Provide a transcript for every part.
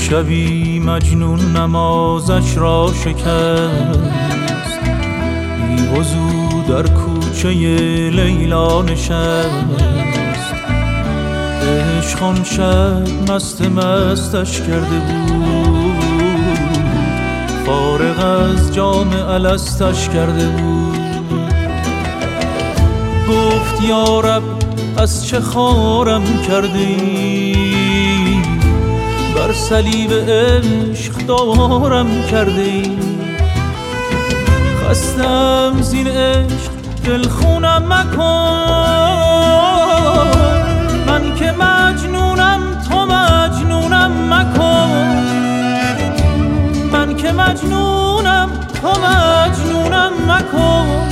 شبی مجنون نمازش را شکست، بی وضو در کوچه لیلا نشست. عشق آن شب مستش کرده بود، فارغ از جام الستش کرده بود. گفت یا رب از چه خارم کردی، بر صلیب عشق دارم کردی. خستم زین عشق دل خونم مکن، من که مجنونم تو مجنونم مکن. من که مجنونم تو مجنونم مکن.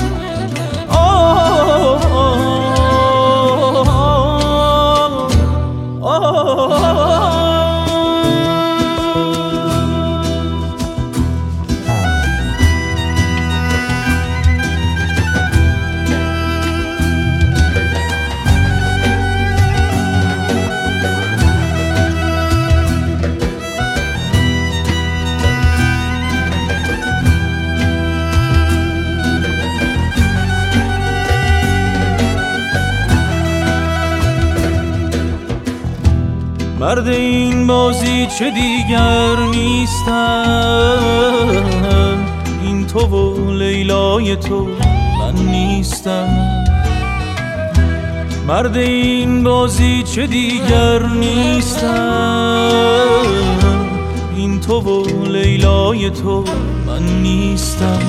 مرد این بازی چه دیگر نیستم، این تو و لیلای تو من نیستم. مرد این بازی چه دیگر نیستم، این تو و لیلای تو من نیستم.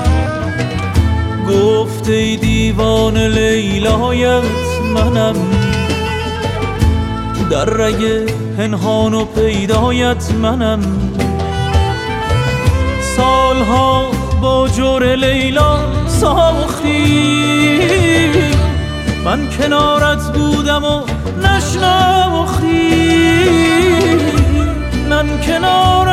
گفت ای دیوان لیلایت منم، در رگ پنهان و پیدایت منم. سالها با جور لیلا ساختی، من کنارت بودم و نشناختی. من کنار